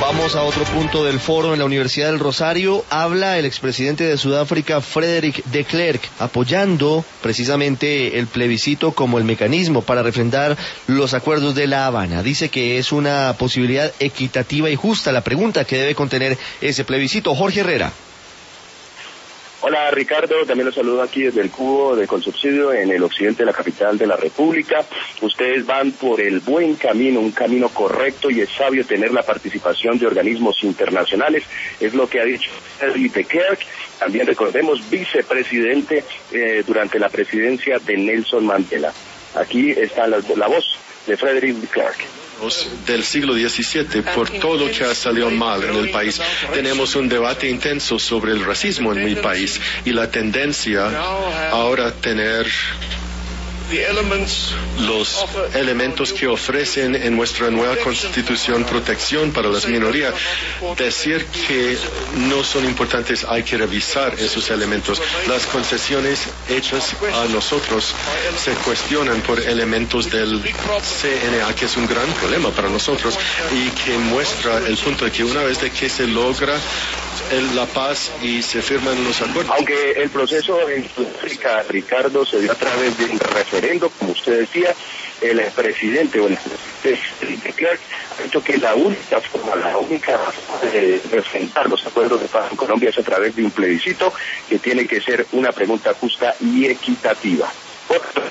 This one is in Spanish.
Vamos a otro punto del foro en la Universidad del Rosario. Habla el expresidente de Sudáfrica, Frederik de Klerk, apoyando precisamente el plebiscito como el mecanismo para refrendar los acuerdos de La Habana. Dice que es una posibilidad equitativa y justa la pregunta que debe contener ese plebiscito. Jorge Herrera. Hola Ricardo, también los saludo aquí desde el Cubo de Colsubsidio en el occidente de la capital de la República. Ustedes van por el buen camino, un camino correcto, y es sabio tener la participación de organismos internacionales, es lo que ha dicho Frederik de Klerk, también recordemos vicepresidente durante la presidencia de Nelson Mandela. Aquí está la voz de Frederik de Klerk. Del siglo XVII, por todo lo que ha salido mal en el país. Tenemos un debate intenso sobre el racismo en mi país y la tendencia ahora a tener los elementos que ofrecen en nuestra nueva constitución protección para las minorías. Decir que no son importantes, hay que revisar esos elementos. Las concesiones hechas a nosotros se cuestionan por elementos del CNA, que es un gran problema para nosotros y que muestra el punto de que una vez de que se logra la paz y se firman los acuerdos. Aunque el proceso en Sudáfrica, Ricardo, se dio a través de un referendo, como usted decía, el presidente o el presidente de Klerk ha dicho que la única forma de refrendar los acuerdos de paz en Colombia es a través de un plebiscito que tiene que ser una pregunta justa y equitativa.